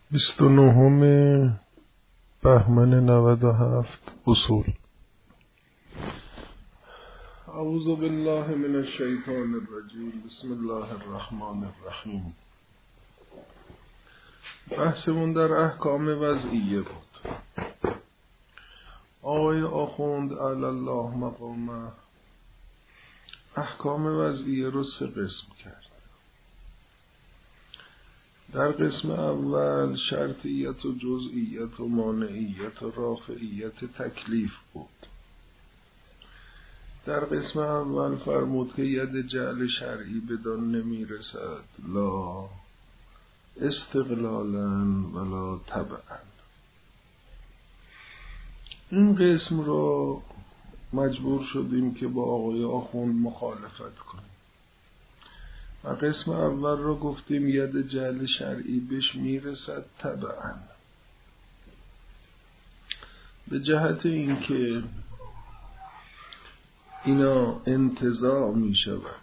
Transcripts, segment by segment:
29 بهمن 97 اصول. اعوذ بالله من الشیطان الرجیم. بسم الله الرحمن الرحیم. بحثمون در احکام وضعیه بود. آقای آخوند علی الله مقامه احکام وضعیه رو 3 قسم کرد. در قسم اول شرطیت و جزئیت و مانعیت و رافعیت تکلیف بود. در قسم اول فرمود که ید جعل شرعی بدان نمیرسد لا استقلالا ولا تبعا. این قسم رو مجبور شدیم که با آقای آخوند مخالفت کنیم و قسم اول رو گفتیم ید جعل شرعی بهش میرسد تبعا، به جهت اینکه اینا انتزاع می شود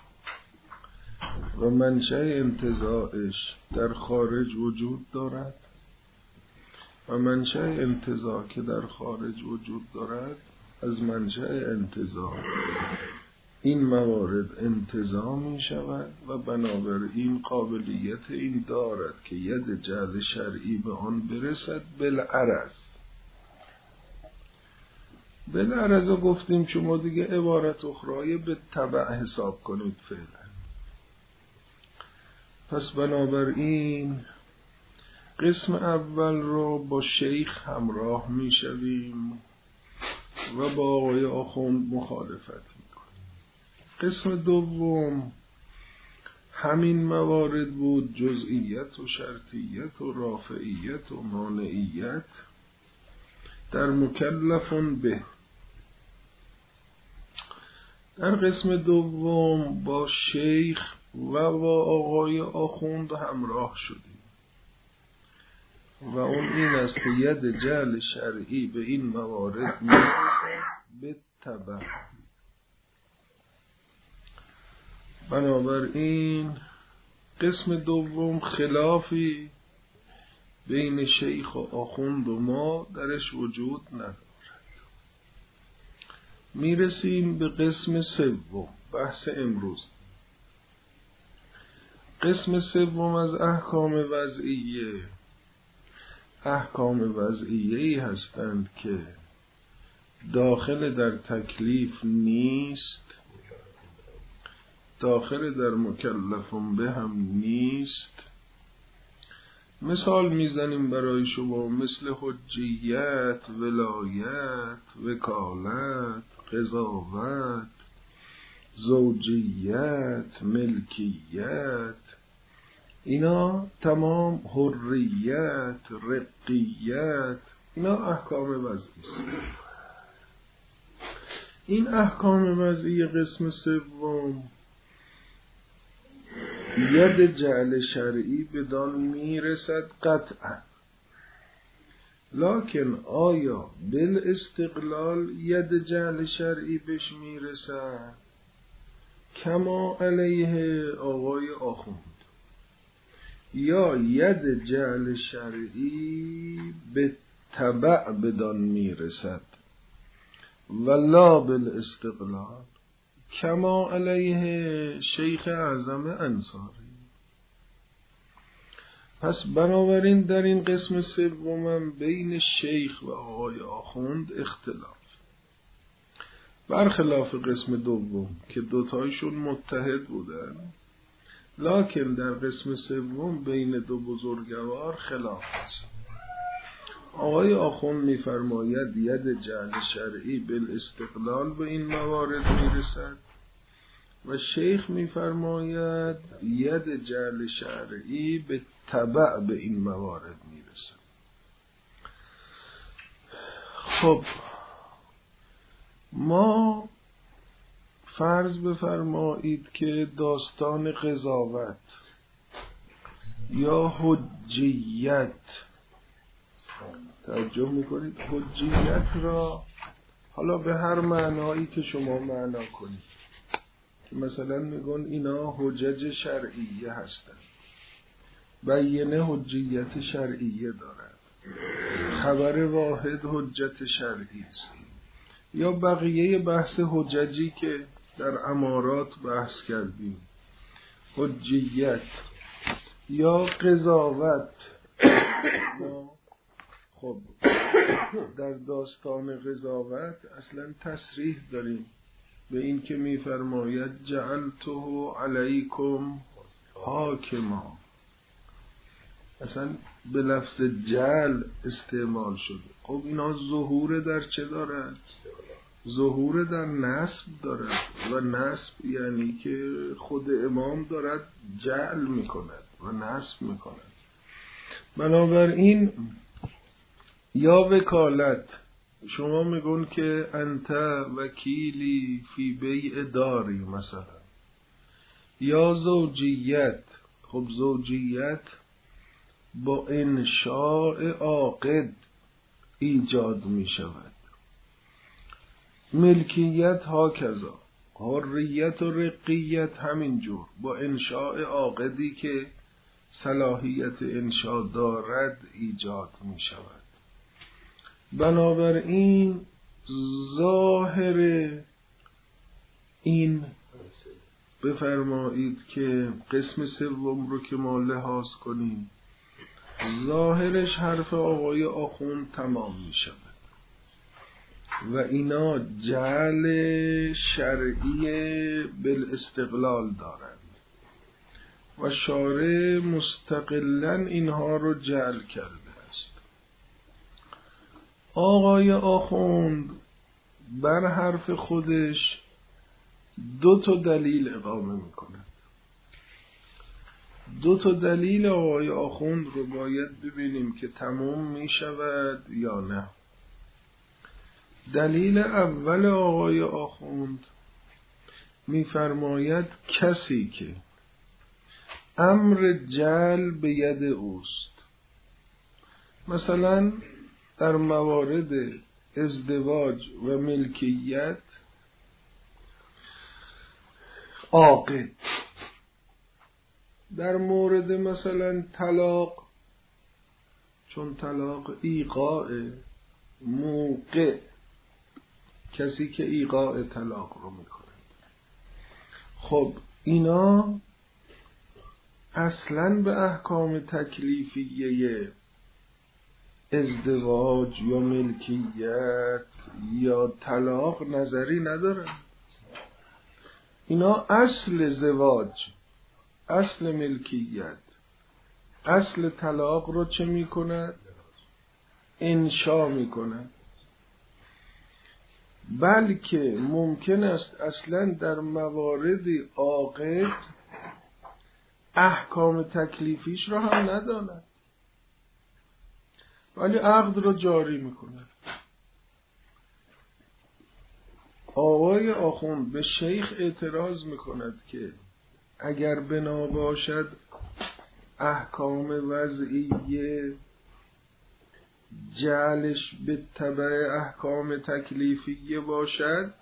و منشأ انتزاعش در خارج وجود دارد و منشأ انتزاع که در خارج وجود دارد از منشأ انتزاع این موارد انتزاع می شود و بنابراین قابلیت این دارد که ید جعل شرعی به آن برسد بالعرض. بالعرض رو گفتیم شما دیگه عبارت اخرای به تبع حساب کنید فعلا. پس بنابراین قسم اول رو با شیخ همراه می شویم و با آقای آخوند مخالفت می کنیم. قسم دوم همین موارد بود، جزئیت و شرطیت و رافعیت و مانعیت در مکلفون به. در قسم دوم با شیخ و با آقای آخوند همراه شدیم و اون این است که ید جعل شرعی به این موارد میرسد به تبع. بنابراین قسم دوم خلافی بین شیخ و آخوند و ما درش وجود ندارد. میرسیم به قسم سوم، بحث امروز. قسم سوم از احکام وضعیه، احکام وضعیه‌ای هستند که داخل در تکلیف نیست، داخل در مکلفون به هم نیست. مثال میزنیم برای شما مثل حجیت، ولایت، وکالت، قضاوت، زوجیت، ملکیت، اینا تمام، حریت، رقیت، اینا احکام وضعی است. این احکام وضعی قسم سوم ید جعل شرعی بدان میرسد قطعا، لکن آیا بالاستقلال ید جعل شرعی بهش میرسد کما علیه آقای آخوند، یا ید جعل شرعی به تبع بدان میرسد ولا بالاستقلال کما علیه شیخ اعظم انصاری. پس بنابراین در این قسم سوم بین شیخ و آقای آخوند اختلاف، برخلاف قسم دوم که دوتایشون متحد بودن، لکن در قسم سوم بین دو بزرگوار خلاف است. آقای آخوند می‌فرماید ید جعل شرعی بالاستقلال به این موارد میرسد و شیخ می‌فرماید ید جعل شرعی به تبع به این موارد میرسد. خب ما فرض بفرمایید که داستان قضاوت یا حجیت، توجه میکنید، حجیت را حالا به هر معنایی که شما معنا کنید، مثلا میگن اینا حجج شرعیه هستند بیینه حجیت شرعیه دارد، خبر واحد حجت شرعی است، یا بقیه بحث حججی که در امارات بحث کردیم، حجیت یا قضاوت. خب در داستان قضاوت اصلا تصریح داریم به این که میفرماید جعلته علیکم حاکما، اصلا به لفظ جعل استعمال شده. خب اینا ظهور در چه دارد؟ ظهور در نصب دارد و نصب یعنی که خود امام دارد جعل میکند و نصب میکند. بنابراین یا وکالت، شما میگون که انت وکیلی فی بیع داری مثلا، یا زوجیت. خب زوجیت با انشاء عاقد ایجاد می شود. ملکیت ها کذا، حریت و رقیت همینجور با انشاء عاقدی که صلاحیت انشاء دارد ایجاد می شود. بنابراین ظاهر این بفرمایید که قسم سوم رو که ما لحاظ کنیم، ظاهرش حرف آقای آخوند تمام می شود و اینا جعل شرعی بالاستقلال دارند و شارع مستقلاً اینها رو جعل کرده است. آقای آخوند بر حرف خودش 2 دلیل اقامه می کند. 2 دلیل آقای آخوند رو باید ببینیم که تمام می شود یا نه. دلیل اول آقای آخوند می فرماید کسی که امر جعل به ید اوست، مثلا در موارد ازدواج و ملکیت عاقد، در مورد مثلا طلاق، چون طلاق ایقاع، موقع، کسی که ایقاع طلاق رو میکنه. خب اینا اصلاً به احکام تکلیفیه ازدواج یا ملکیت یا طلاق نظری ندارن. اینا اصل زواج، اصل ملکیت، اصل طلاق رو چه میکند؟ انشا میکند. بلکه ممکن است اصلا در موارد عاقد احکام تکلیفیش رو هم نداند ولی عقد رو جاری میکند. آقای آخوند به شیخ اعتراض میکند که اگر بنا باشد احکام وضعیه جعلش به تبع احکام تکلیفیه باشد،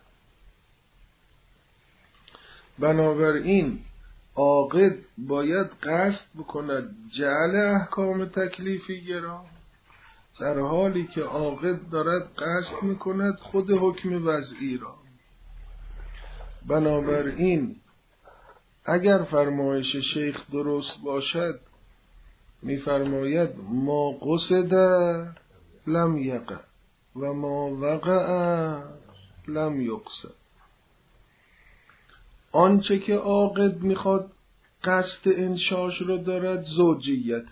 بنابراین عاقد باید قصد بکند جعل احکام تکلیفیه را، در حالی که عاقد دارد قصد میکند خود حکم وضعی را. بنابراین اگر فرمایش شیخ درست باشد میفرماید ما قصد لم یقع و ما وقع لم یقصد. آنچه که عاقد میخواد قصد انشاش رو دارد زوجیت،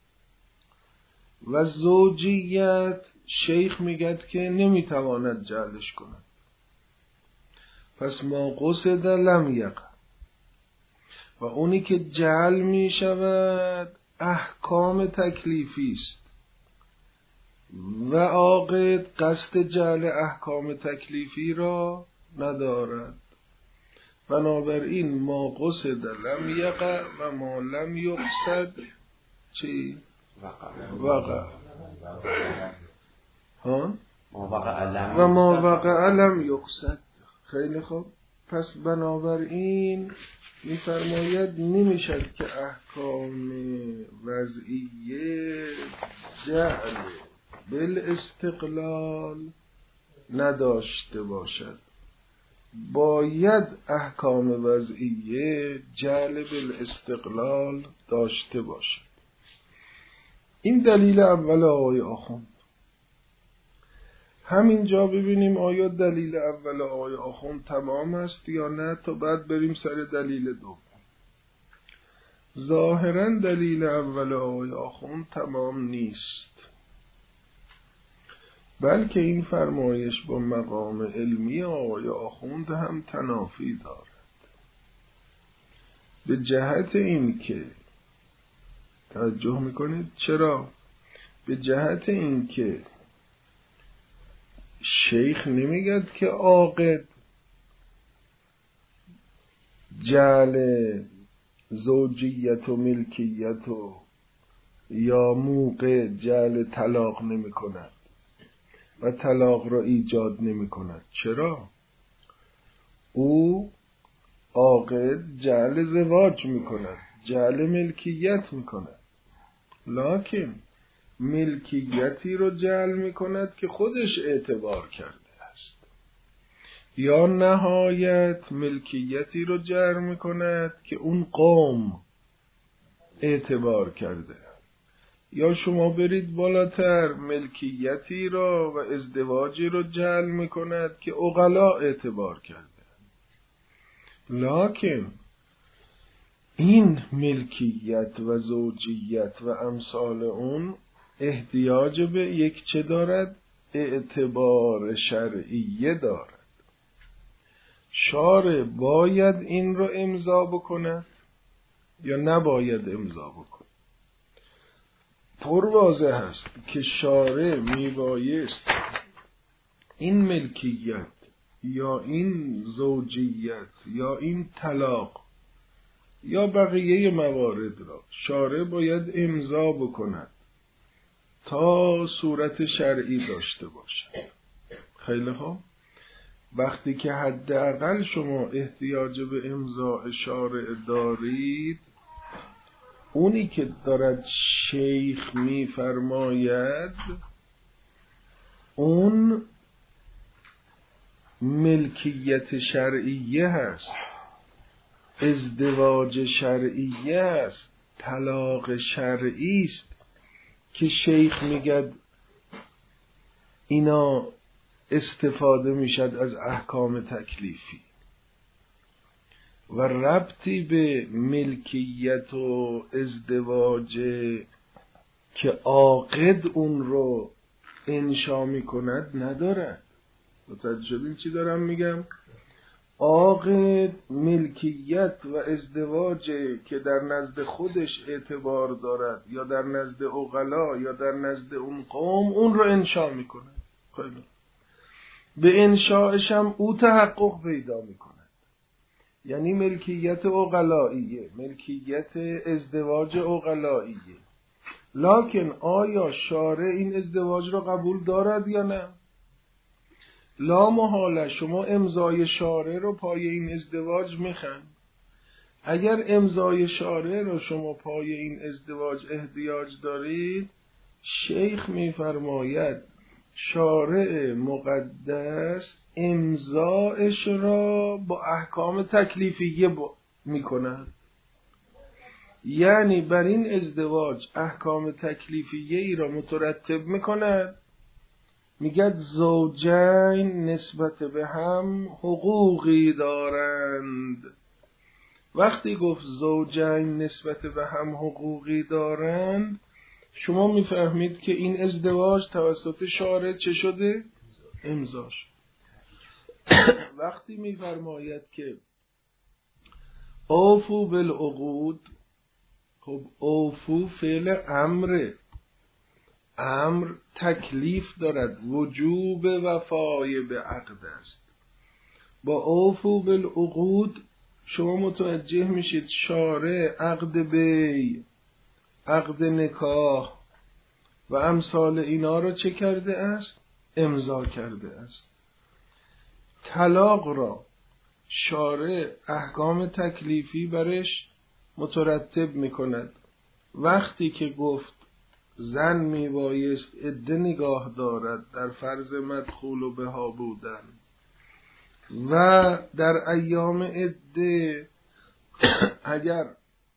و زوجیت شیخ میگد که نمیتواند جعلش کند، پس ما قصد لم یقع. و اونی که جعل میشود احکام تکلیفی است و عاقد قصد جعل احکام تکلیفی را ندارد. بنابراین ما قصد لم یقع و ما لم یقصد چی؟ وقع. ها؟ و ما وقع لم یقصد. خیلی خوب. پس بنابراین می‌فرماید نمیشد که احکام وضعیه جعل بالاستقلال نداشته باشد، باید احکام وضعیه جعل بالاستقلال داشته باشد. این دلیل اول آقای آخوند. همینجا ببینیم آیا دلیل اول آقای آخوند تمام است یا نه، تا بعد بریم سر دلیل دوم. ظاهراً دلیل اول آقای آخوند تمام نیست، بلکه این فرمایش با مقام علمی آقای آخوند هم تنافی دارد. به جهت این که توجه میکنید چرا؟ به جهت این که شیخ نمیگد که عاقد جعل زوجیت و ملکیت و یا موقع جعل طلاق نمی کند و طلاق را ایجاد نمی کند. چرا؟ او عاقد جعل زواج می کند، جعل ملکیت می کند، لکن ملکیتی رو جعل می کند که خودش اعتبار کرده است، یا نهایت ملکیتی رو جعل می کند که اون قوم اعتبار کرده، یا شما برید بالاتر ملکیتی را و ازدواجی رو جعل می کند که عقلا اعتبار کرده. لکن این ملکیت و زوجیت و امثال اون احتیاج به یک چه دارد؟ اعتبار شرعیه دارد. شارع باید این رو امضا بکند یا نباید امضا بکند؟ پر واضح است که شارع میبایست این ملکیت یا این زوجیت یا این طلاق یا بقیه موارد را شارع باید امضا بکند تا صورت شرعی داشته باشد. خیلی خوب، وقتی که حداقل شما احتیاج به امضاء شارع دارید، اونی که دارد شیخ میفرماید اون ملکیت شرعیه هست، ازدواج شرعیه است، طلاق شرعی است که شیخ میگه اینا استفاده میشد از احکام تکلیفی و ربطی به ملکیت و ازدواج که عاقد اون رو انشا میکند ندارد. متوجه شدین چی دارم میگم؟ عاقد ملکیت و ازدواج که در نزد خودش اعتبار دارد یا در نزد عقلا یا در نزد اون قوم اون رو انشا میکنه. خیلی به انشاءش هم او تحقق پیدا میکند، یعنی ملکیت عقلائیه، ملکیت ازدواج عقلائیه. لکن آیا شارع این ازدواج را قبول دارد یا نه؟ لا محاله شما امضای شارع رو پای این ازدواج میخواین. اگر امضای شارع رو شما پای این ازدواج احتیاج دارید، شیخ میفرماید شارع مقدس امضاش را با احکام تکلیفیه میکند، یعنی بر این ازدواج احکام تکلیفیه ای را مترتب میکند. میگه زوجین نسبت به هم حقوقی دارند. وقتی گفت زوجین نسبت به هم حقوقی دارند، شما میفهمید که این ازدواج توسط شارع چه شده؟ امضا شد. وقتی میفرماید که اوفو بالعقود، خب اوفو فعل امره، امر تکلیف دارد، وجوب وفای به عقد است. با اوفو بالعقود شما متوجه میشید شارع عقد بی، عقد نکاح و امثال اینا رو چه کرده است؟ امضا کرده است. طلاق را شارع احکام تکلیفی برش مترتب میکند. وقتی که گفت زن میبایست عده نگاه دارد در فرض مدخول و بها بودن و در ایام عده اگر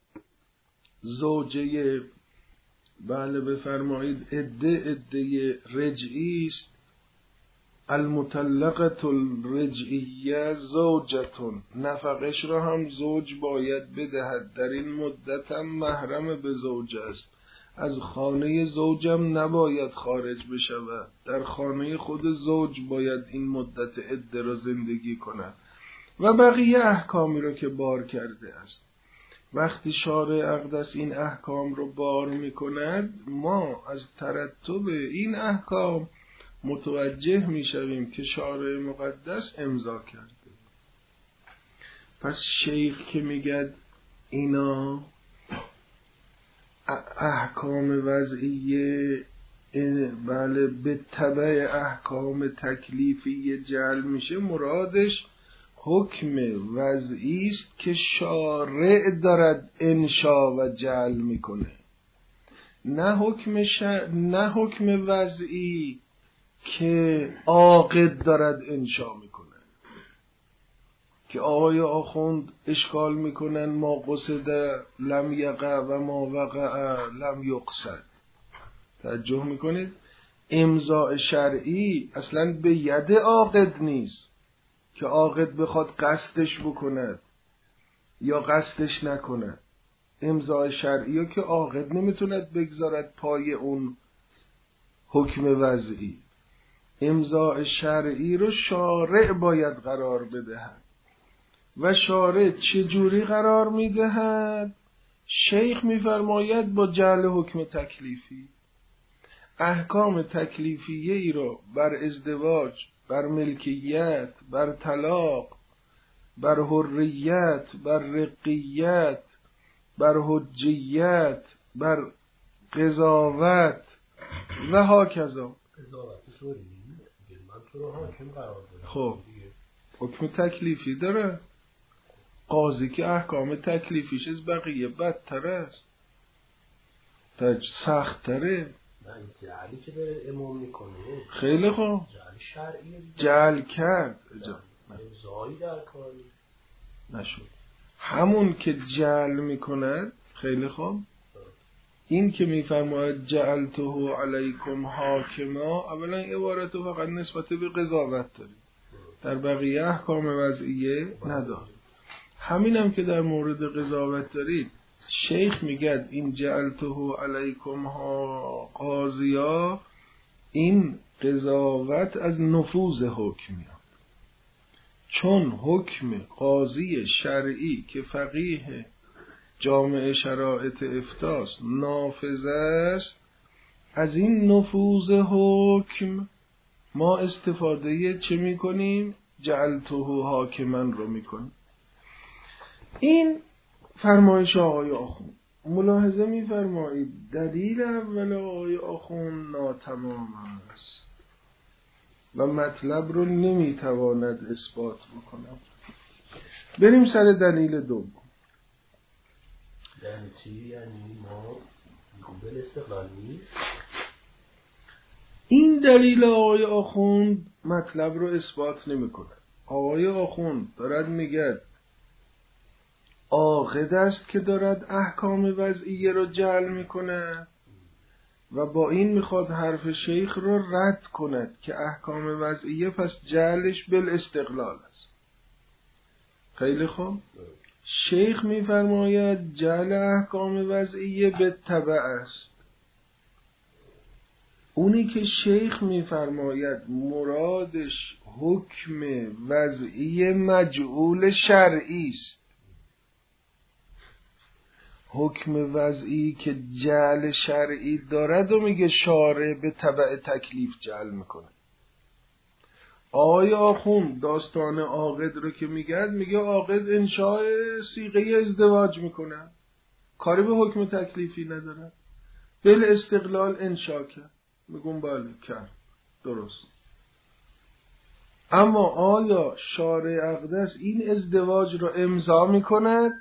زوجه بفرمایید عده رجعی است، المطلقه الرجعیه زوجتون، نفقش را هم زوج باید بدهد. در این مدت هم محرم به زوج است، از خانه زوجم نباید خارج بشود، در خانه خود زوج باید این مدت عده را زندگی کند و بقیه احکامی را که بار کرده است. وقتی شارع اقدس این احکام رو بار می کند، ما از ترتب این احکام متوجه می شویم که شارع مقدس امضا کرده. پس شیخ که میگه اینا احکام وضعیه به تبع احکام تکلیفی جعل میشه، مرادش حکم وضعی است که شارع دارد انشا و جعل میکنه، نه حکم وضعی که عاقد دارد انشا میکنه. که آقای آخوند اشکال میکنن ما قصد لم یقع و ما وقع لم یقصد. توجه میکنید؟ امضاء شرعی اصلا به ید عاقد نیست که عاقد بخواد قصدش بکند یا قصدش نکند. امضاء شرعی رو که عاقد نمیتوند بگذارد پای اون حکم وضعی. امضاء شرعی رو شارع باید قرار بدهد. و شارع چجوری قرار میدهد؟ شیخ میفرماید با جعل حکم تکلیفی. احکام تکلیفیه ای رو بر ازدواج، بر ملکیت، بر طلاق، بر حریت، بر رقیت، بر حجیت، بر قضاوت و هاکذا. خب حکم تکلیفی داره. قاضی که احکام تکلیفیش از بقیه بدتر است، سخت تره. جعلی که به امام میکنه خیلی خوب، جعل شرعیه، جعل کرد امضایی در کاری نشد. همون که جعل میکند خیلی خوب، این که میفرماید جعلته علیکم حاکما، اولا عبارت فقط نسبت به قضاوت داری، در بقیه احکام وضعیه نداره. همینم که در مورد قضاوت دارید، شیخ میگه این جعلته علیکم قاضیا، این قضاوت از نفوذ حکم میاد. چون حکم قاضی شرعی که فقیه جامع شرایط افتاست نافذ است، از این نفوذ حکم ما استفاده چه میکنیم؟ جعلته حاکمن رو میکنیم. این فرمایش آقای آخوند. ملاحظه می‌فرمایید دلیل اول آقای آخوند ناتمام است و مطلب رو نمیتواند اثبات بکند. بریم سر دلیل دوم. یعنی چی؟ یعنی ما قابل استقلال نیست؟ این دلیل آقای آخوند مطلب رو اثبات نمی‌کند. آقای آخوند دارد میگه عاقد است که دارد احکام وضعیه رو جعل میکنه و با این میخواد حرف شیخ رو رد کند که احکام وضعیه پس جعلش بالاستقلال است. خیلی خوب، شیخ میفرماید جعل احکام وضعیه به تبع است. اونی که شیخ میفرماید مرادش حکم وضعیه مجعول شرعی است. حکم وضعی که جعل شرعی دارد و میگه شارع به تبع تکلیف جعل میکنه. آقای آخوند داستان عاقد رو که میگه عاقد انشاء صیغه ازدواج میکنه، کاری به حکم تکلیفی نداره، بل استقلال انشاء کرد. میگم بله کرد، درست. اما آیا شارع اقدس این ازدواج را امضا میکند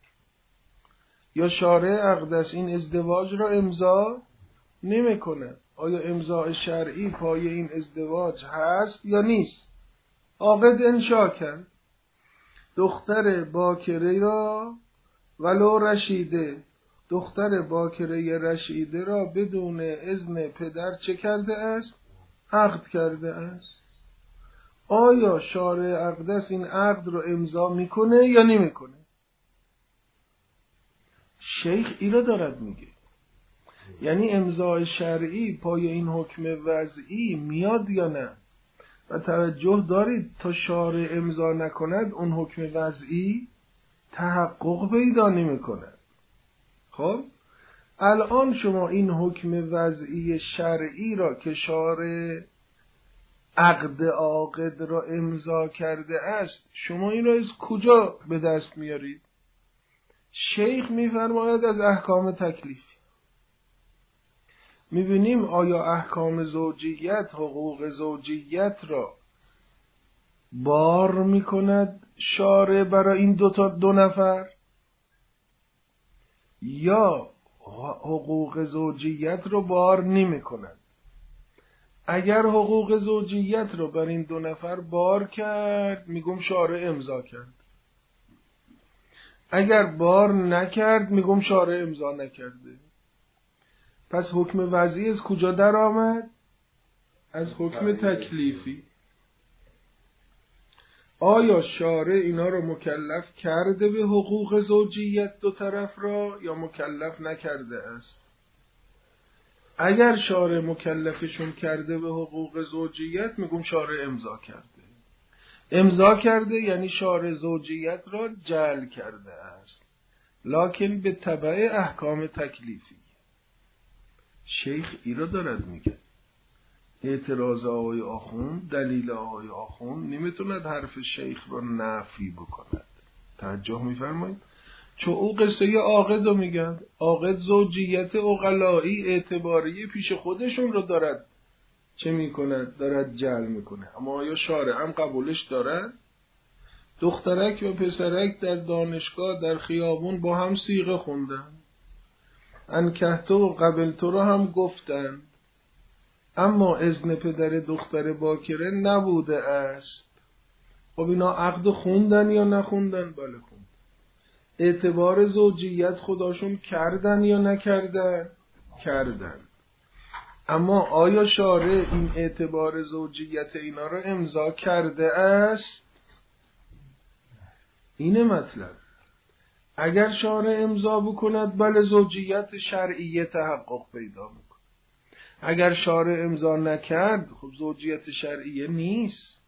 یا شارع اقدس این ازدواج را امضا نمیکند؟ آیا امضای شرعی پای این ازدواج هست یا نیست؟ عاقد انشا کرد دختر باکره را ولو رشیده، دختر باکره رشیده را بدون اذن پدر چه کرده است؟ عقد کرده است. آیا شارع اقدس این عقد رو امضا میکنه یا نمیکنه؟ شیخ اینا دارد میگه، یعنی امضای شرعی پای این حکم وضعی میاد یا نه؟ و توجه دارید تا شارع امضا نکند اون حکم وضعی تحقق پیدا نمی‌کند. خب الان شما این حکم وضعی شرعی را که شارع عقد عاقد را امضا کرده است، شما این را از کجا به دست میارید؟ شیخ میفرماید از احکام تکلیف. میبینیم آیا احکام زوجیت، حقوق زوجیت را بار میکند شارع برای این دو نفر یا حقوق زوجیت را بار نمیکند؟ اگر حقوق زوجیت را بر این دو نفر بار کرد میگم شارع امضا کرد، اگر بار نکرد میگم شارع امضا نکرده. پس حکم وضعی از کجا در آمد؟ از حکم تکلیفی. آیا شارع اینا رو مکلف کرده به حقوق زوجیت دو طرف را یا مکلف نکرده است؟ اگر شارع مکلفشون کرده به حقوق زوجیت میگم شارع امضا کرده. امضا کرده یعنی شارع زوجیت را جعل کرده است، لکن به تبع احکام تکلیفی. شیخ ایرا دارد میگه. اعتراض آقای آخوند، دلیل آقای آخوند نمیتوند حرف شیخ را نفی بکند. توجه میفرمایید؟ چون او قصه عاقد رو میگن، عاقد زوجیت عقلائی اعتباری پیش خودشون رو دارد چه میکند؟ دارد جعل میکنه. اما آیا شارع هم قبولش دارد؟ دخترک و پسرک در دانشگاه در خیابون با هم صیغه خوندن، انکحتو و قبلتو رو هم گفتن، اما اذن پدر دختر باکره نبوده است. خب اینا عقد خوندن یا نخوندن؟ بله خوندن. اعتبار زوجیت خداشون کردن یا نکردن؟ کردن. اما آیا شارع این اعتبار زوجیت اینا رو امضا کرده است؟ اینه مطلب. اگر شارع امضا بکند بله زوجیت شرعیه تحقق پیدا میکنه. اگر شارع امضا نکرد خب زوجیت شرعیه نیست.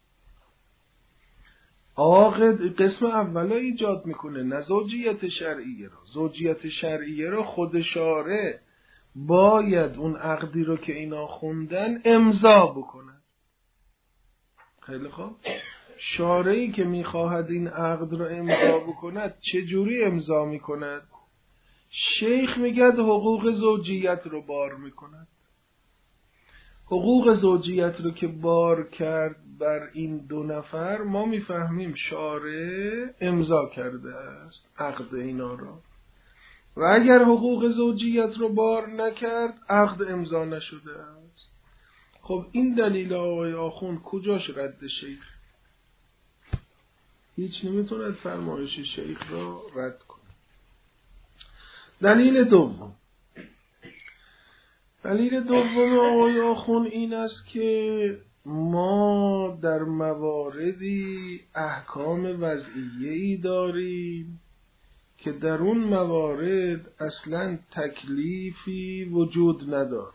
عاقد قسم اولا ایجاد میکنه، نه زوجیت شرعیه را. زوجیت شرعیه را خود شارع باید اون عقدی رو که اینا خوندن امضا بکنن. خیلی خوب. شارعی که میخواهد این عقد رو امضا بکند چجوری امضا میکند؟ شیخ میگه حقوق زوجیت رو بار میکند. حقوق زوجیت رو که بار کرد بر این دو نفر، ما میفهمیم شارع امضا کرده است عقد اینا رو. و اگر حقوق زوجیت رو بار نکرد عقد امضا نشده است. خب این دلیل آقای آخوند کجاش رد شیخ؟ هیچ نمیتوند فرمایش شیخ را رد کنه. دلیل دوم آقای آخوند این است که ما در مواردی احکام وضعیه‌ای داریم که در اون موارد اصلا تکلیفی وجود نداره.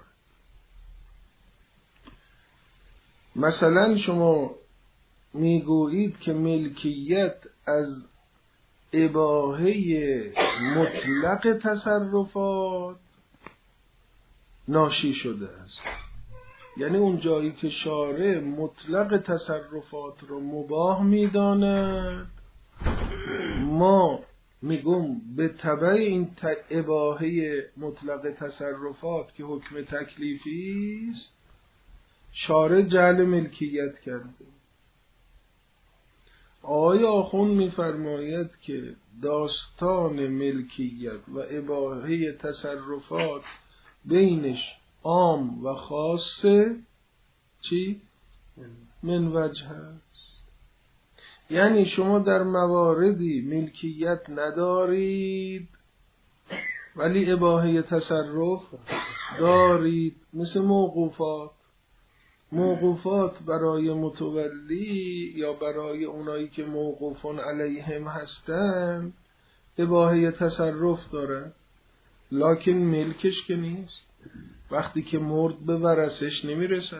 مثلا شما میگویید که ملکیت از اباحه مطلق تصرفات ناشی شده است. یعنی اون جایی که شارع مطلق تصرفات رو مباح میداند، ما میگم به تبع این اباحه مطلق تصرفات که حکم تکلیفی است، شارع جعل ملکیت کرده. آقای آخوند می‌فرماید که داستان ملکیت و اباحه تصرفات بینش عام و خاصه چی؟ من وجه هست. یعنی شما در مواردی ملکیت ندارید ولی اباحه تصرف دارید، مثل موقوفات برای متولی یا برای اونایی که موقوفون علیهم هستن اباحه تصرف داره، لکن ملکش که نیست. وقتی که مرد به ورثش نمیرسد.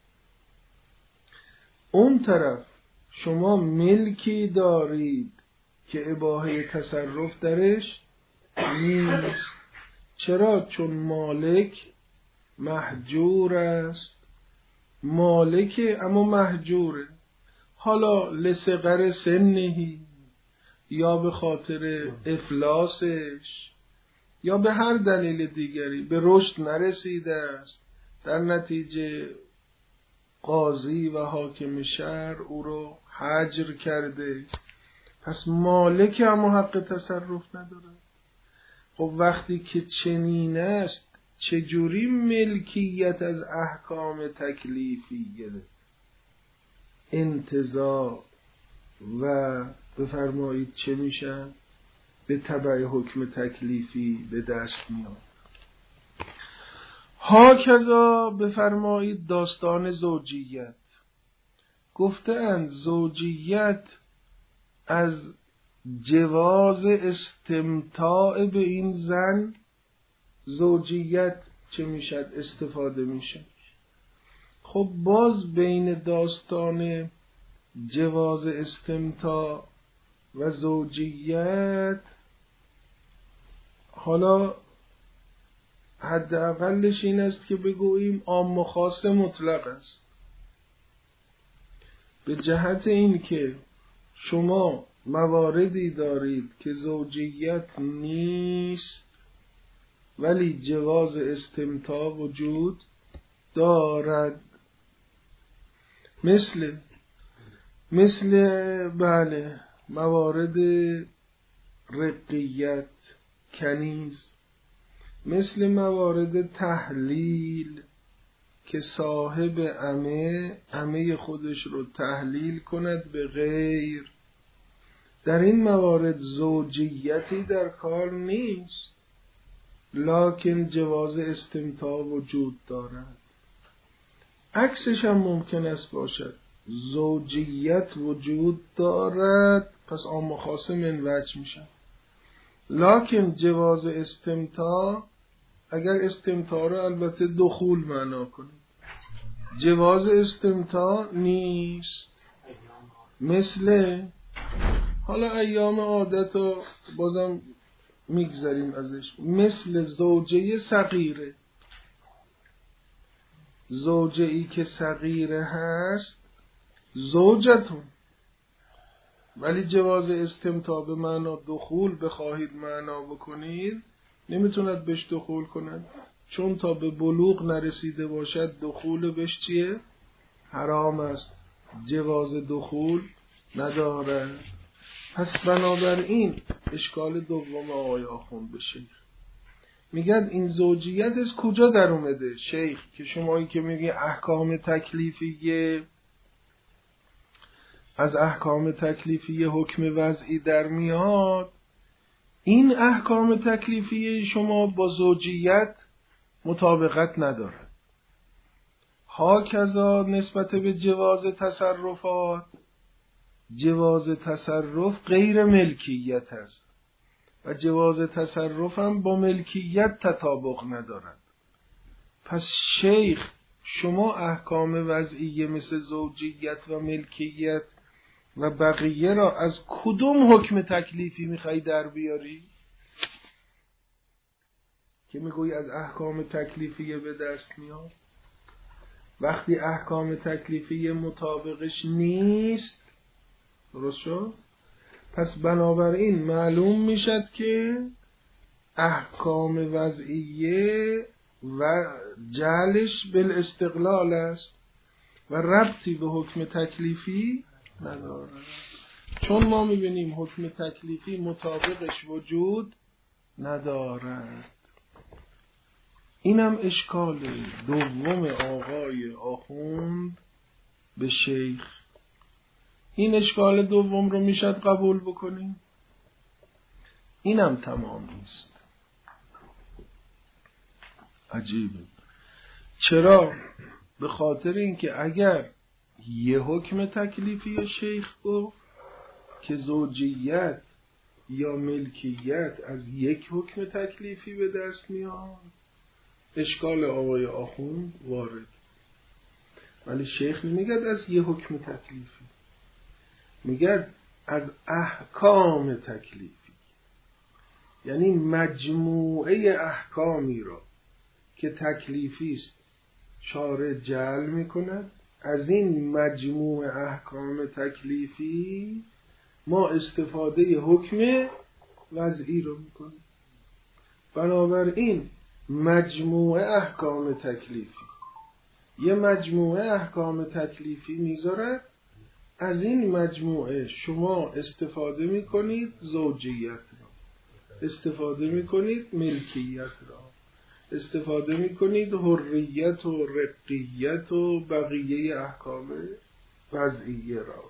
اون طرف شما ملکی دارید که اباحه تصرف درش نیست. چرا؟ چون مالک محجور است. مالکه اما محجوره، حالا لصغر سنهی یا به خاطر افلاسش یا به هر دلیل دیگری به رشد نرسیده است، در نتیجه قاضی و حاکم شهر او رو حجر کرده، پس مالک اما حق تصرف نداره. خب وقتی که چنین است چجوری ملکیت از احکام تکلیفیه انتزاع و بفرمایید چه میشه به تبع حکم تکلیفی به دست میاد؟ هاکذا بفرمایید داستان زوجیت. گفتند زوجیت از جواز استمتاع به این زن زوجیت چه میشد استفاده میشه. خب باز بین داستان جواز استمتاع و زوجیت حالا حداقلش این است که بگوییم عام و خاص مطلق است، به جهت این که شما مواردی دارید که زوجیت نیست ولی جواز استمتاع وجود دارد، مثل بله موارد رقیت کنیز، مثل موارد تحلیل که صاحب عمه خودش رو تحلیل کند به غیر. در این موارد زوجیتی در کار نیست لکن جواز استمتاع وجود دارد. عکسش هم ممکن است باشد، زوجیت وجود دارد پس عام و خاص من وجه میشن، لکن جواز استمتاع اگر استمتاع رو البته دخول معنا کنید جواز استمتاع نیست. مثل حالا ایام عادت رو بازم میگذاریم ازش، مثل زوجه صغیره، زوجه ای که صغیره هست زوجتون، ولی جواز استمتاع به معنا دخول بخواهید معنا بکنید نمیتوند بهش دخول کند، چون تا به بلوغ نرسیده باشد دخول بهش چیه؟ حرام است، جواز دخول نداره. پس بنابراین اشکال دوم آقای آخوند به شیخ میگن این زوجیت از کجا در اومده؟ شیخ که شمایی که میگی احکام تکلیفیه، از احکام تکلیفیه حکم وضعی در میاد، این احکام تکلیفیه شما با زوجیت مطابقت نداره. هاکذا نسبت به جواز تصرفات، جواز تصرف غیر ملکیت است و جواز تصرف هم با ملکیت تطابق ندارد. پس شیخ شما احکام وضعیه مثل زوجیت و ملکیت و بقیه را از کدوم حکم تکلیفی میخوای در بیاری؟ که میگوی از احکام تکلیفیه به دست میاد. وقتی احکام تکلیفیه مطابقش نیست، درست شد؟ پس بنابراین معلوم میشد که احکام وضعیه و جعلش بالاستقلال است و ربطی به حکم تکلیفی نداره. چون ما میبینیم حکم تکلیفی مطابقش وجود ندارد. اینم اشکال دوم آقای آخوند به شیخ. این اشکال دوم رو میشد قبول بکنیم؟ اینم تمام نیست. عجیبه. چرا؟ به خاطر اینکه اگر یه حکم تکلیفی شیخ گفت که زوجیت یا ملکیت از یک حکم تکلیفی به دست میاد، اشکال آقای آخوند وارد. ولی شیخ نمیگد از یه حکم تکلیفی، میگد از احکام تکلیفی، یعنی مجموعه احکامی را که تکلیفی است شارع جعل میکند. از این مجموعه احکام تکلیفی ما استفاده حکم وضعی رو میکنیم. بنابراین مجموعه احکام تکلیفی یه مجموعه احکام تکلیفی میذارد، از این مجموعه شما استفاده میکنید زوجیت را، استفاده میکنید ملکیت را، استفاده میکنید حریت و رقیت و بقیه احکام وضعیه را.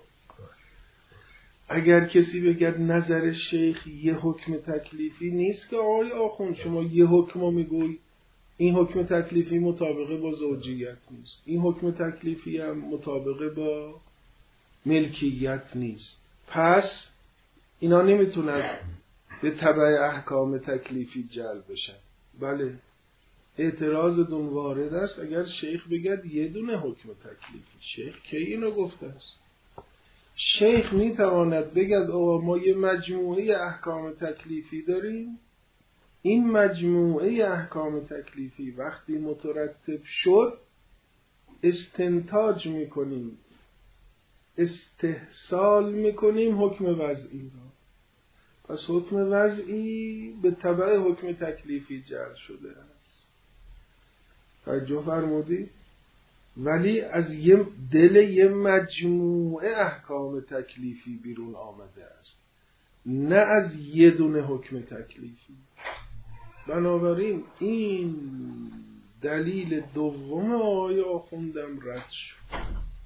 اگر کسی بگد نظر شیخ یه حکم تکلیفی نیست، که آقای آخوند شما یه حکم رو میگوی، این حکم تکلیفی مطابقه با زوجیت نیست، این حکم تکلیفی هم مطابقه با ملکیت نیست، پس اینا نمیتونن به تبع احکام تکلیفی جلب بشن. بله، اعتراض دون وارد است اگر شیخ بگد یه دونه حکم تکلیفی. شیخ کی اینو گفته است؟ شیخ میتواند بگد آقا ما یه مجموعه احکام تکلیفی داریم، این مجموعه احکام تکلیفی وقتی مترتب شد استنتاج میکنیم، استحصال میکنیم حکم وضعی را. پس حکم وضعی به تبع حکم تکلیفی جعل شده است. توجه فرمودید؟ ولی از یه دل یه مجموعه احکام تکلیفی بیرون آمده است، نه از یه دونه حکم تکلیفی. بنابراین این دلیل دوم آقای آخوندم رد شد.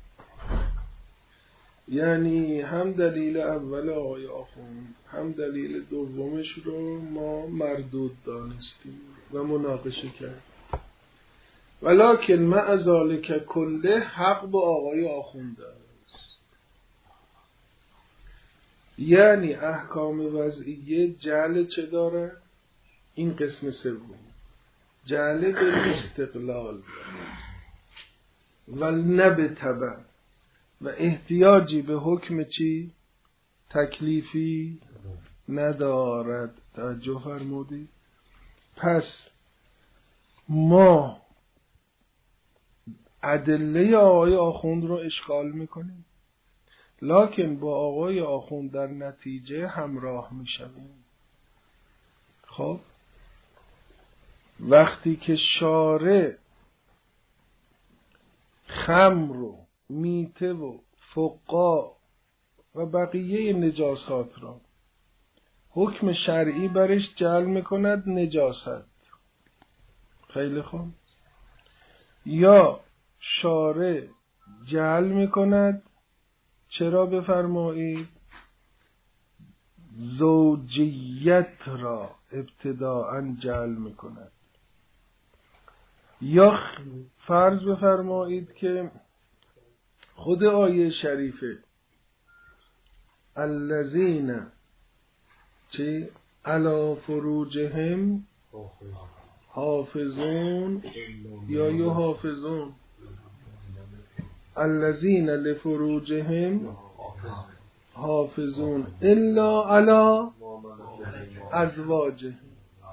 یعنی هم دلیل اول آقای آخوند هم دلیل دومش رو ما مردود دانستیم و مناقشه کردیم. ولکن مع ذالک کله حق با آقای آخوند است. یعنی احکام وضعیه جعل چه داره؟ این قسم سوم جعل به استقلال و نه به تبع و احتیاجی به حکم چی؟ تکلیفی ندارد. توجه فرمودید؟ پس ما ادله آقای آخوند رو اشغال میکنیم، لکن با آقای آخوند در نتیجه همراه میشویم. خب وقتی که شارع خمر و میته و فقاع و بقیه نجاسات را حکم شرعی برش جعل میکند نجاست، خیلی خوب، یا شارع جعل میکند چرا بفرمایید زوجیت را ابتداءً جعل میکند، یا فرض بفرمایید که خود آیه شریفه الذین چه علی فروجهم حافظون یا یحافظون، الذین لفروجهم حافظون الا علی ازواجهم.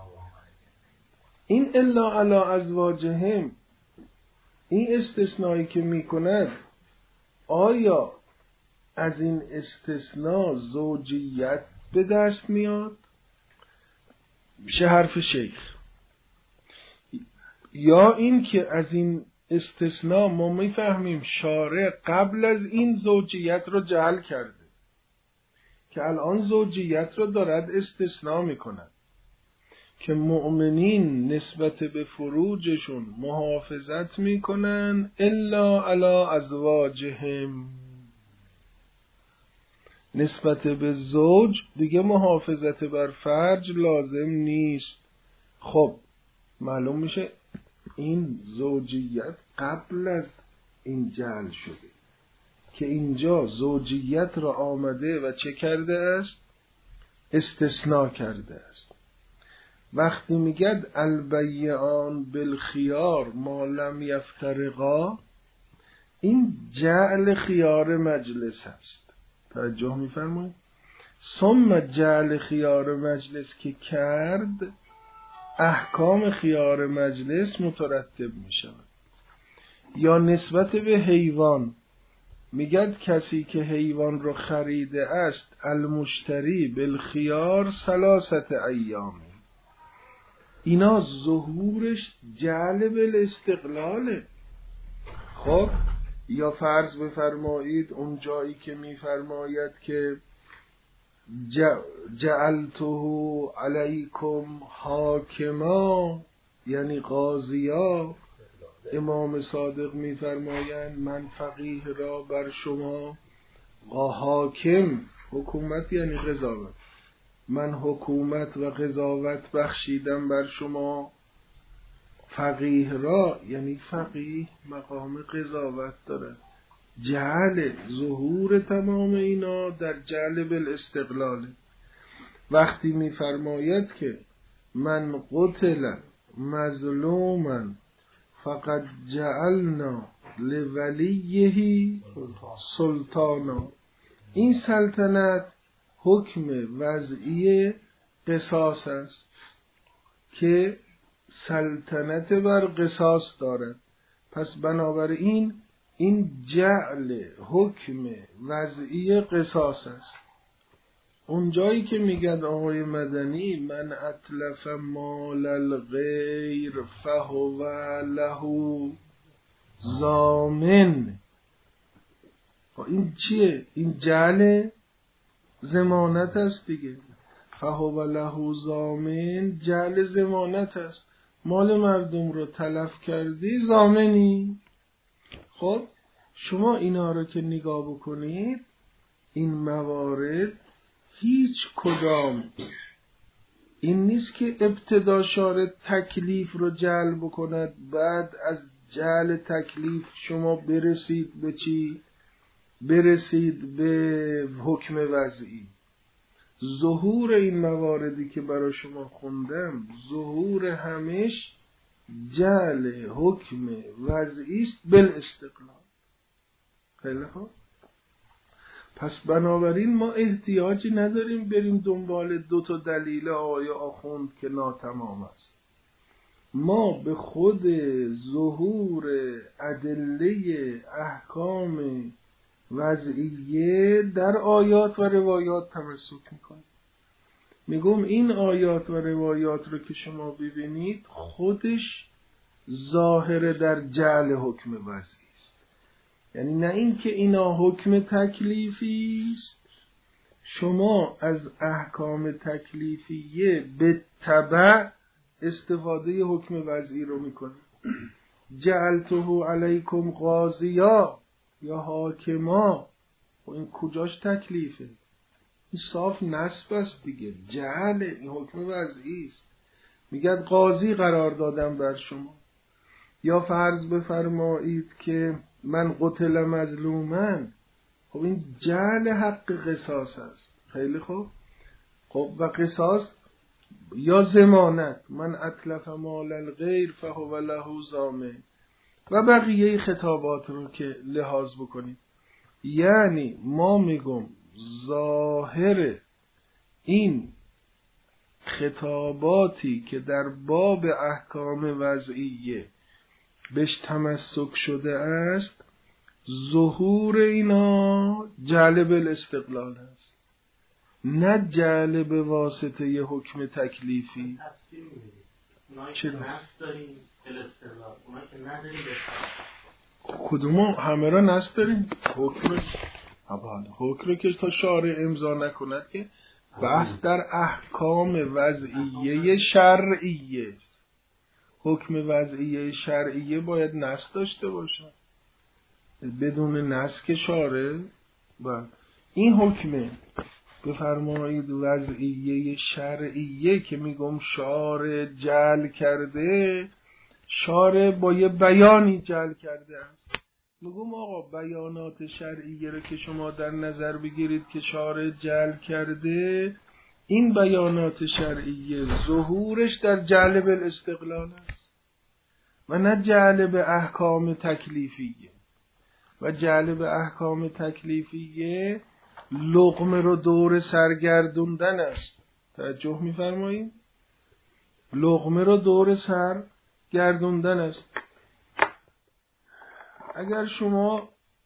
این الا علی ازواجهم، این استثنایی که میکند، آیا از این استثناء زوجیت به دست میاد؟ میشه حرف شیخ. یا این که از این استثناء ما میفهمیم شارع قبل از این زوجیت رو جعل کرده، که الان زوجیت رو دارد استثناء میکند که مؤمنین نسبت به فروجشون محافظت میکنن الا علی ازواجهم، نسبت به زوج دیگه محافظت بر فرج لازم نیست. خب معلوم میشه این زوجیت قبل از این جعل شده که اینجا زوجیت را آمده و چه کرده است؟ استثناء کرده است. وقتی میگد البیعان بالخیار ما لم یفترقا، این جعل خیار مجلس هست. توجه میفرمایید؟ ثم جعل خیار مجلس که کرد، احکام خیار مجلس مترتب میشود. یا نسبت به حیوان میگد کسی که حیوان رو خریده است المشتری بالخیار 3 ایام، اینا ظهورش جعل بالاستقلاله. خب یا فرض بفرمایید اون جایی که میفرماید که جعلته علیکم حاکما، یعنی قاضیا، امام صادق میفرمایند من فقیه را بر شما، حاکم حکومت یعنی قضاوت، من حکومت و قضاوت بخشیدم بر شما. فقیه را یعنی فقیه مقام قضاوت داره. جعل ظهور تمام اینا در جعل بالاستقلال. وقتی میفرماید که من قتل مظلوما فقد جعلنا لولیه سلطانا، این سلطنت حکم وضعی قصاص است که سلطنت بر قصاص دارد. پس بنابراین این جعل حکم وضعی قصاص است. اون جایی که میگد آقای مدنی من اتلف مال الغیر فهو له ضامن، این چیه؟ این جعل ضمانت است دیگه. فهو له ضامن جعل ضمانت است. مال مردم رو تلف کردی ضامنی. خب شما اینا رو که نگاه بکنید، این موارد هیچ کدام این نیست که ابتدا شارع تکلیف رو جعل بکند، بعد از جعل تکلیف شما برسید به چی؟ برسید به حکم وضعی. ظهور این مواردی که برای شما خوندم، ظهور همش جعل حکم وضعی است بالاستقلال. خیلی خوب. پس بنابراین ما احتیاجی نداریم بریم دنبال 2 دلیل آقای آخوند که ناتمام است. ما به خود ظهور ادله احکام وضعیه در آیات و روایات تمسک میکنیم. میگم این آیات و روایات رو که شما ببینید خودش ظاهر در جعل حکم وضعی است. یعنی نه این که اینا حکم تکلیفی است، شما از احکام تکلیفیه به تبع استفاده حکم وضعی رو میکنید. جعلته علیکم قاضیا یا حاکما، و این کجاش تکلیفه؟ این صاف نسب است دیگه. جعل این حکم وضعی است. میگه قاضی قرار دادم بر شما. یا فرض بفرمایید که من قتل مظلومن، خب این جعل حق قصاص است. خیلی خوب. خب و قصاص یا ضمانت من اتلف مال الغیر فهو له ضامن و بقیه خطابات رو که لحاظ بکنید. یعنی ما میگم ظاهر این خطاباتی که در باب احکام وضعیه بهش تمسک شده است، ظهور اینا جعل الاستقلال است، نه جعل به واسطه ی حکم تکلیفی. اونایی که نصب داریم الاستقلال، اونایی که نداریم کدومو؟ همه را نصب داریم. حکم حکم که تا شارع امضا نکند که بحث در احکام وضعیه شرعیه است. حکم وضعیه شرعیه باید نص داشته باشه. بدون نص که شارع این حکمه بفرمایید وضعیه شرعیه که میگم شارع جعل کرده، شارع با یه بیانی جعل کرده است. میگم آقا بیانات شرعیه رو که شما در نظر بگیرید که شارع جعل کرده، این بیانات شرعیه ظهورش در جعل بالاستقلال است و نه جعل به احکام تکلیفیه. و جعل به احکام تکلیفیه لقمه رو دور سرگردوندن است. توجه می‌فرمایید؟ لقمه رو دور سر گردوندن است. اگر شما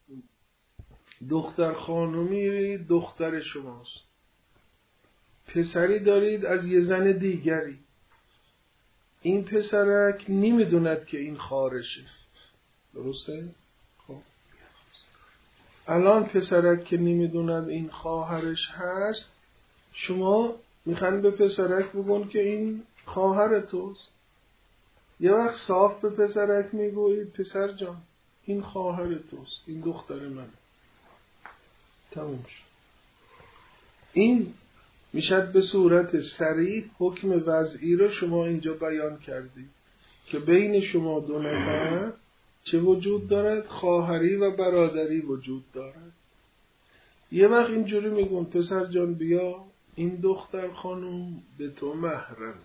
دختر خانومی دختر شماست، پسری دارید از یه زن دیگری، این پسرک نمیدوند که این خواهرشه، درسته؟ خب الان پسرک که نمیدوند این خواهرش هست، شما میخواین به پسرک بگون که این خواهر توست. یه وقت صاف به پسرک میگویید پسر جان این خواهر توست، این دختر من. تموم شد. این میشد به صورت صریح حکم وضعی رو شما اینجا بیان کردید که بین شما دو نفر چه وجود دارد؟ خواهری و برادری وجود دارد. یه وقت اینجوری میگون پسر جان بیا این دختر خانم به تو محرم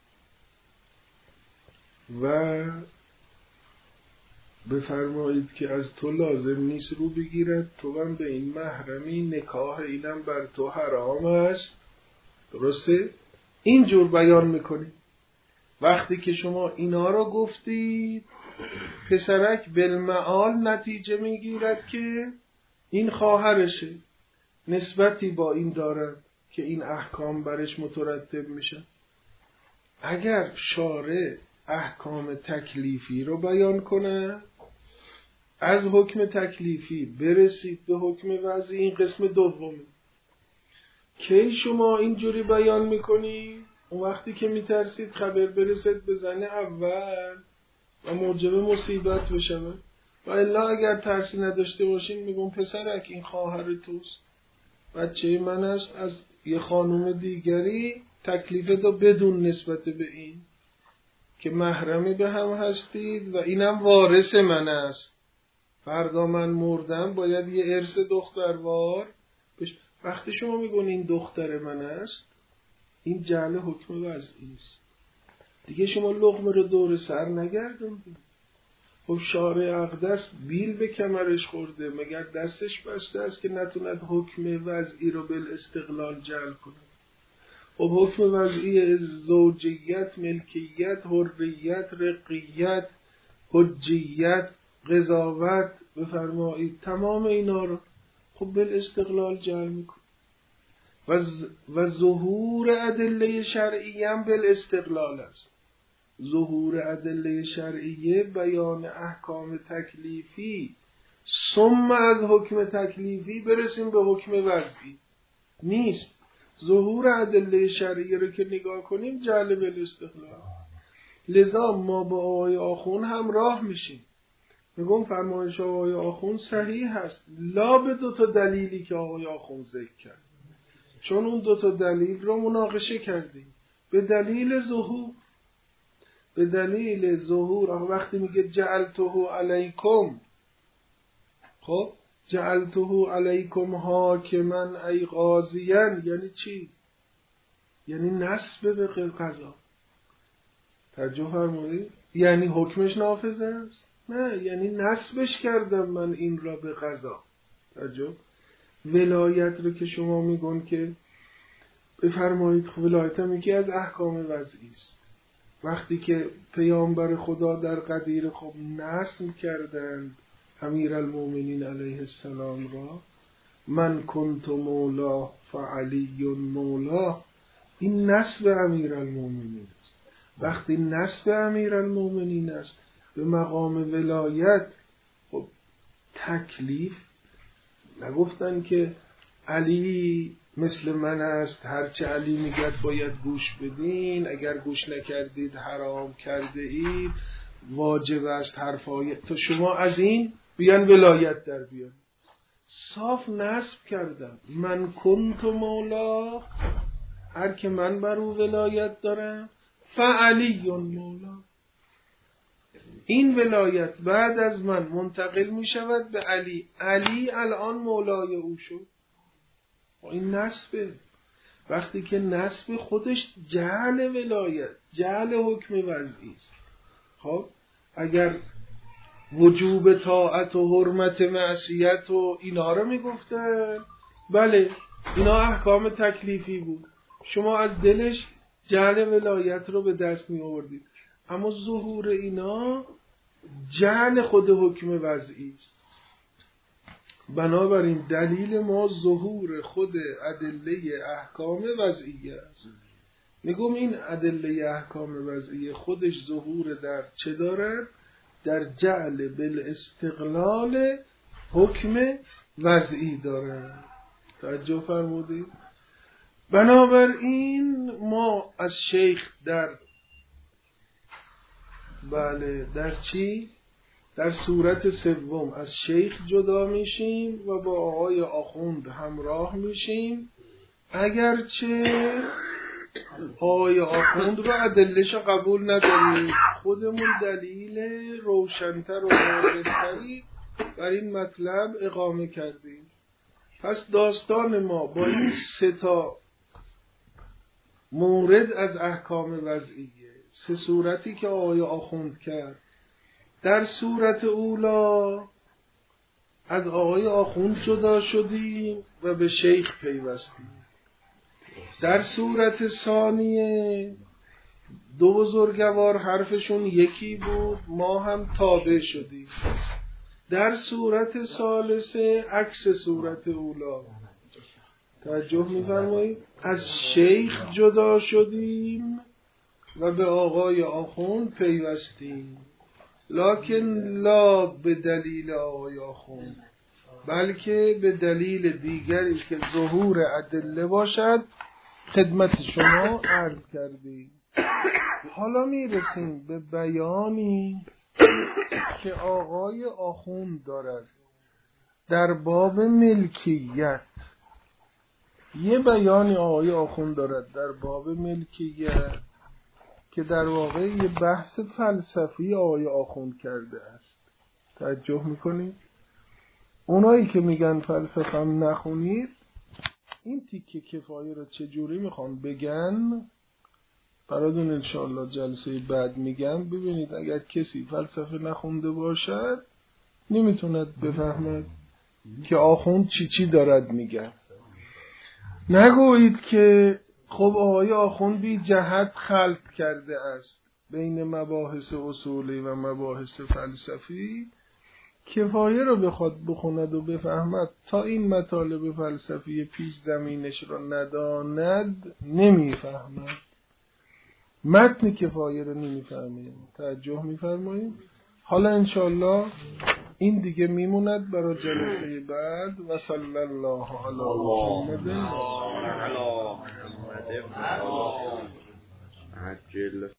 و بفرمایید که از تو لازم نیست رو بگیرد، تو هم به این محرمی، نکاح اینم بر تو حرام است. درسته؟ اینجور بیان میکنید. وقتی که شما اینا رو گفتید، پسرک بالمعال نتیجه میگیرد که این خواهرشه، نسبتی با این دارد که این احکام برش مترتب میشه. اگر شارع احکام تکلیفی رو بیان کنه، از حکم تکلیفی برسید به حکم وضعی، این قسم دومه. کی شما اینجوری بیان میکنی؟ اون وقتی که میترسید خبر برسید به زن اول و موجب مصیبت بشه. و الا اگر ترسی نداشته باشین میگم پسرک این خواهر توست، بچه من است از یه خانوم دیگری، تکلیفتو بدون نسبت به این که محرمی به هم هستید و اینم وارث من است. فردا من مردم باید یه ارث دختروار بشه. وقتی شما میگون این دختر من است، این جعل حکم وضعی است. دیگه شما لقمه رو دور سر نگردوندید. خب شارع اقدس بیل به کمرش خورده، مگر دستش بسته است که نتوند حکم وضعی رو بالاستقلال جعل کنه؟ خب حکم وضعی زوجیت، ملکیت، حریت، رقیت، حجیت، قضاوت بفرمایید، تمام اینا رو خب بالاستقلال جعل میکن. و ظهور ادله شرعیه هم بالاستقلال است. ظهور ادله شرعیه بیان احکام تکلیفی، ثم از حکم تکلیفی برسیم به حکم وضعی نیست. ظهور ادله شرعیه رو که نگاه کنیم جعل بالاستقلال. لذا ما با آقای آخون همراه میشیم. میگم فرمایش آقای آخون صحیح هست، لا به دوتا دلیلی که آقای آخون ذکر کرد، چون اون دوتا دلیل رو مناقشه کردیم. به دلیل ظهور وقتی میگه جعلته علیکم، خب جعلته علیکم حاکما ای قاضیان یعنی چی؟ یعنی نسب به قضا. توجه فرمایید؟ یعنی حکمش نافذه است؟ نه، یعنی نسبش کردم من این را به قضا. توجه. ولایت رو که شما میگون که بفرمایید، خب ولایت هم یکی از احکام وضعی است. وقتی که پیامبر خدا در قدیر خب نسب کردند امیرالمومنین علیه السلام را، من کنت مولا فعلی مولا، این نسب امیرالمومنین است. وقتی نسب امیرالمومنین است به مقام ولایت، خب تکلیف نگفتن که علی مثل من است، هرچه علی میگد باید گوش بدین، اگر گوش نکردید حرام کرده اید، واجب است حرفای تو شما از این بیان ولایت در بیان. صاف نصب کردم من کنت مولا، هر که من بر او ولایت دارم، فعلی مولا، این ولایت بعد از من منتقل می شود به علی، علی الان مولای او شد. این نسبه. وقتی که نسب خودش جعل ولایت، جعل حکم وضعی است. خب اگر وجوب طاعت و حرمت معصیت و اینا رو می گفتن، بله اینا احکام تکلیفی بود، شما از دلش جعل ولایت رو به دست می آوردید، اما ظهور اینا جعل خود حکم وضعی است. بنابراین دلیل ما ظهور خود ادله احکام وضعیه است. میگم این ادله احکام وضعیه خودش ظهور در چه دارد؟ در جعل بالاستقلال حکم وضعی دارد. توجه فرمودید؟ بنابراین ما از شیخ در چی؟ در صورت سوم از شیخ جدا میشیم و با آقای آخوند همراه میشیم، اگرچه آقای آخوند رو ادله‌شو قبول نداریم، خودمون دلیل روشن‌تر و واضح‌تری بر این مطلب اقامه کردیم. پس داستان ما با این 3 مورد از احکام وضعیه، 3 صورتی که آقای آخوند کرد. در صورت اولا از آقای آخوند جدا شدیم و به شیخ پیوستیم. در صورت ثانیه 2 بزرگوار حرفشون یکی بود، ما هم تابع شدیم. در صورت ثالثه عکس صورت اولا. توجه می‌فرمایید؟ از شیخ جدا شدیم و به آقای آخوند پیوستیم، لکن لا به دلیل آقای آخوند، بلکه به دلیل دیگری که ظهور ادله باشد خدمت شما عرض کردیم. حالا میرسیم به بیانی که آقای آخوند دارد در باب ملکیت. یه بیانی آقای آخوند دارد در باب ملکیت که در واقع یه بحث فلسفی آقای آخوند کرده است. توجه میکنید؟ اونایی که میگن فلسفه هم نخونید، این تیکه کفایه رو چجوری میخوان بگن براتون انشاءالله جلسه بعد میگم. ببینید اگر کسی فلسفه نخونده باشد نمیتوند بفهمد که آخوند چی دارد میگن. نگویید که خب آقای آخوند بی جهت خلط کرده است بین مباحث اصولی و مباحث فلسفی، کفایه رو بخواد بخوند و بفهمد تا این مطالب فلسفی پیش زمینش رو نداند نمیفهمد، متن کفایه رو نمیفهمید. توجه میفرمایید؟ حالا انشاءالله این دیگه میموند برای جلسه بعد. و صلی الله علی محمد.